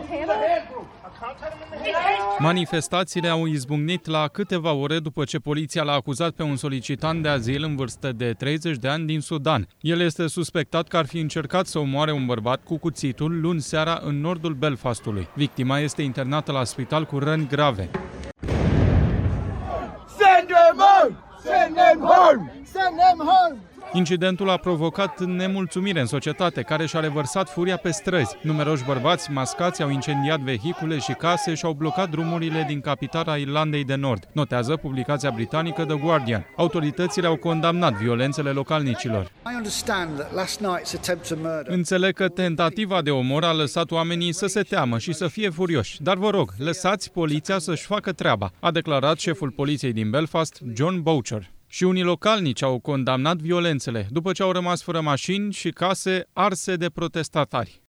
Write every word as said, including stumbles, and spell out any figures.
Manifestațiile au izbucnit la câteva ore după ce poliția l-a acuzat pe un solicitant de azil în vârstă de treizeci de ani din Sudan. El este suspectat că ar fi încercat să omoare un bărbat cu cuțitul luni seara în nordul Belfastului. Victima este internată la spital cu răni grave. Send them home! Send them home! Send them home! Incidentul a provocat nemulțumire în societate, care și-a revărsat furia pe străzi. Numeroși bărbați mascați au incendiat vehicule și case și au blocat drumurile din capitala Irlandei de Nord, notează publicația britanică The Guardian. Autoritățile au condamnat violențele localnicilor. Înțeleg că tentativa de omor a lăsat oamenii să se teamă și să fie furioși, dar vă rog, lăsați poliția să-și facă treaba, a declarat șeful poliției din Belfast, John Boucher. Și unii localnici au condamnat violențele, după ce au rămas fără mașini și case arse de protestatari.